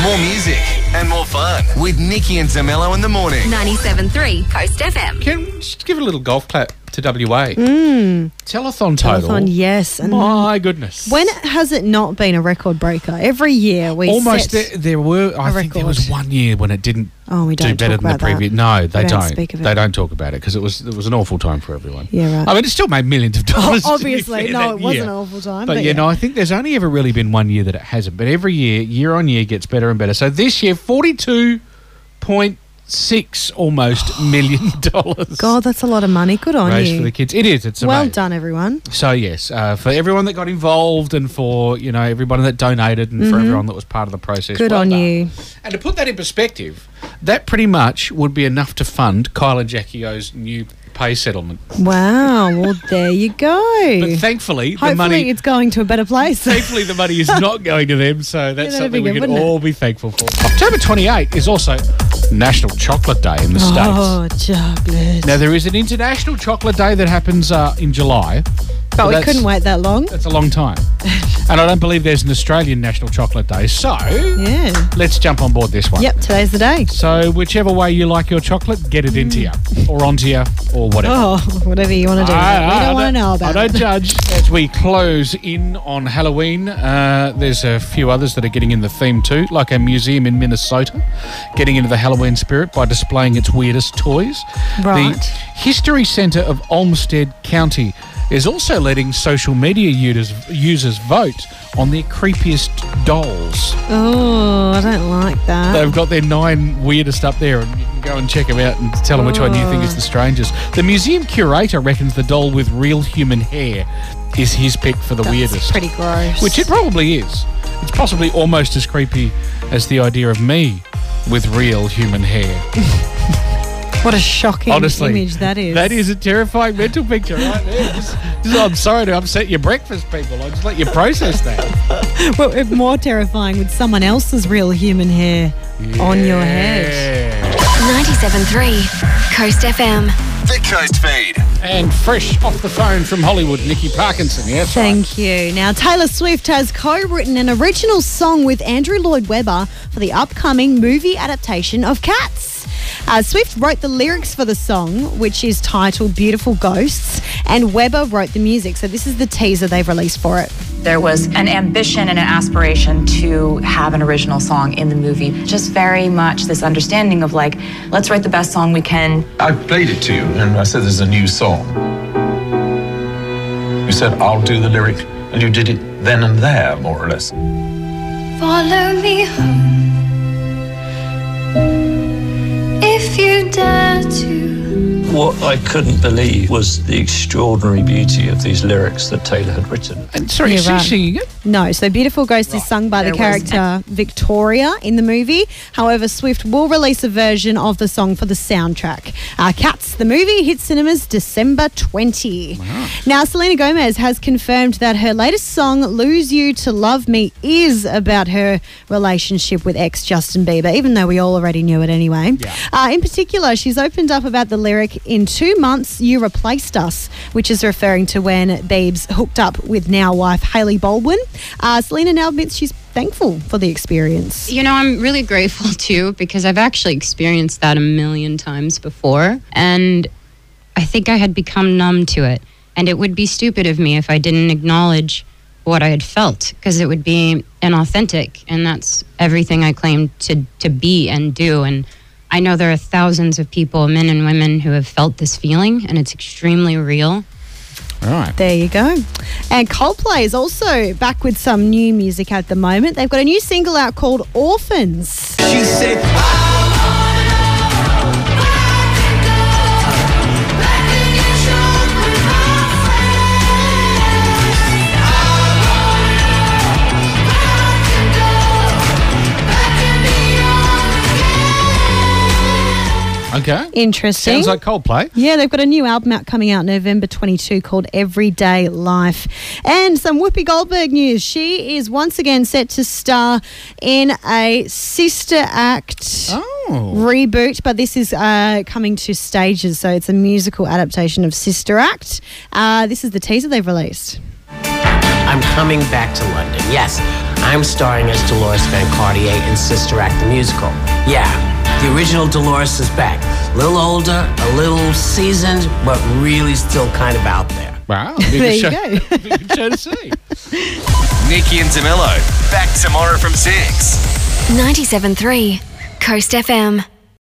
More music and more fun with Nikki and Zamello in the morning. 97.3 Coast FM. Can we just give a little golf clap to WA? Telethon total. Telethon, yes. And My goodness. when has it not been a record breaker? Every year we Almost set there were. I think there was record. 1 year when it didn't we do don't better talk than the about previous. that. No, they We don't don't. speak of it. They don't talk about it because it was an awful time for everyone. Yeah, right. I mean, it still made millions of dollars. to be Obviously, fair, no, that it wasn't year. an awful time. But no, I think there's only ever really been 1 year that it hasn't. But every year on year, gets better and better. So this year, $42.6 almost $1 million. God, that's a lot of money. Good on raised you. for the kids. It is. It's Well amazing. done, everyone. So yes, for everyone that got involved and for everybody that donated and for everyone that was part of the process. Good well on done. you. And to put that in perspective, that pretty much would be enough to fund Kyle and Jackie O's new pay settlement. Wow. Well, there you go. But thankfully, Hopefully the money. it's going to a better place. Thankfully, the money is not going to them, so that's that'd be something we good, can wouldn't it? all be thankful for. October 28 is also National Chocolate Day in the States. Oh, chocolate. Now, there is an International Chocolate Day that happens in July. But we that's- couldn't wait that long. That's a long time. And I don't believe there's an Australian National Chocolate Day, so Yeah. let's jump on board this one. Yep, today's the day. So whichever way you like your chocolate, get it into you or onto you or whatever. Oh, whatever you want to do. We don't want to know about I don't it. judge. As we close in on Halloween, there's a few others that are getting in the theme too, like a museum in Minnesota getting into the Halloween spirit by displaying its weirdest toys. Right. The History Centre of Olmsted County is also letting social media users vote on their creepiest dolls. Oh, I don't like that. They've got their 9 weirdest up there, and you can go and check them out and tell them which one you think is the strangest. The museum curator reckons the doll with real human hair is his pick for the That's weirdest. pretty gross. Which it probably is. It's possibly almost as creepy as the idea of me with real human hair. What a shocking Honestly, image that is. That is a terrifying mental picture right there. I'm sorry to upset your breakfast, people. I'll just let you process that. Well, it's more terrifying with someone else's real human hair on your head. 97.3 Coast FM. The Coast Feed. And fresh off the phone from Hollywood, Nikki Parkinson. Yes, Thank you. Now, Taylor Swift has co-written an original song with Andrew Lloyd Webber for the upcoming movie adaptation of Cats. Swift wrote the lyrics for the song, which is titled Beautiful Ghosts, and Webber wrote the music. So this is the teaser they've released for it. There was an ambition and an aspiration to have an original song in the movie. Just very much this understanding of like, let's write the best song we can. I played it to you and I said there's a new song. You said, I'll do the lyric, and you did it then and there, more or less. Follow me home if you dare to. What I couldn't believe was the extraordinary beauty of these lyrics that Taylor had written. And sorry, Yeah, is she right. singing it? No, so Beautiful Ghost is sung by the There was character Victoria in the movie. However, Swift will release a version of the song for the soundtrack. Cats, the movie, hits cinemas December 20. Wow. Now, Selena Gomez has confirmed that her latest song, Lose You to Love Me, is about her relationship with ex Justin Bieber, even though we all already knew it anyway. Yeah. In particular, she's opened up about the lyric, "In 2 months, you replaced us," which is referring to when Biebs hooked up with now wife Hailey Baldwin. Selena now admits she's thankful for the experience. You know, I'm really grateful too because I've actually experienced that a million times before, and I think I had become numb to it. And it would be stupid of me if I didn't acknowledge what I had felt, because it would be inauthentic, and that's everything I claim to be and do. And I know there are thousands of people, men and women, who have felt this feeling, and it's extremely real. All right. There you go. And Coldplay is also back with some new music at the moment. They've got a new single out called Orphans. She said, Okay. Interesting. Sounds like Coldplay. Yeah, they've got a new album out coming out November 22 called Everyday Life. And some Whoopi Goldberg news. She is once again set to star in a Sister Act reboot, but this is coming to stages, so it's a musical adaptation of Sister Act. This is the teaser they've released. I'm coming back to London. Yes, I'm starring as Dolores Van Cartier in Sister Act the musical. Yeah, the original Dolores is back. A little older, a little seasoned, but really still kind of out there. Wow. There you go. Big show to see. Nikki and DeMello, back tomorrow from 6. 97.3 Coast FM.